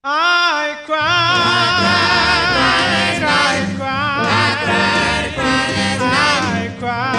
I cried, I cried, I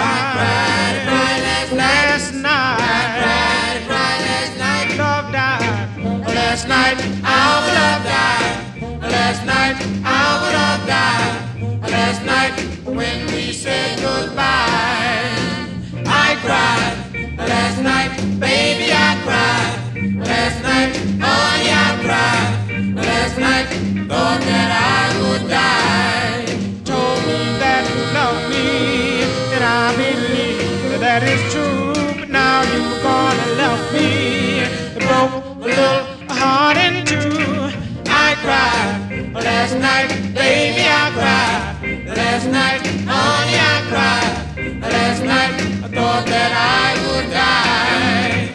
cried last night. Love died last night. Our love died last night. Our love died last night when we said goodbye. I cried last night, baby. I cried last night. Honey, I cried last night, thought that I would die. Told me that you love me, and I believe that is true. But now you're gonna love me. It broke a little heart in two. I cried last night, baby. I cried last night, honey. I cried last night. I thought that I would die.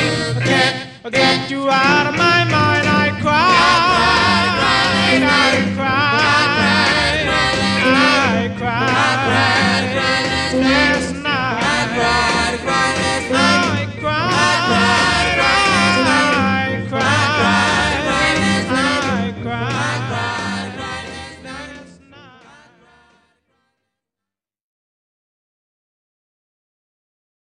Get you out of my mind. I cried,